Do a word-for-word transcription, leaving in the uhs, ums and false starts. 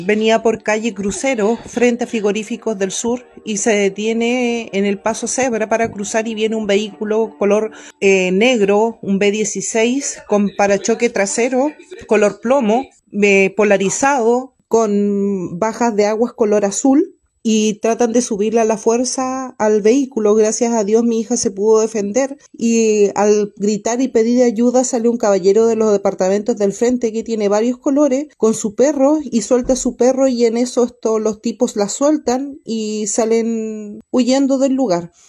Venía por calle Crucero, frente a Frigoríficos del Sur, y se detiene en el paso cebra para cruzar y viene un vehículo color eh, negro, un B dieciséis, con parachoque trasero, color plomo, eh, polarizado, con bajas de aguas color azul, y tratan de subirle a la fuerza al vehículo. Gracias a Dios mi hija se pudo defender y al gritar y pedir ayuda sale un caballero de los departamentos del frente que tiene varios colores con su perro y suelta a su perro, y en eso estos, los tipos la sueltan y salen huyendo del lugar.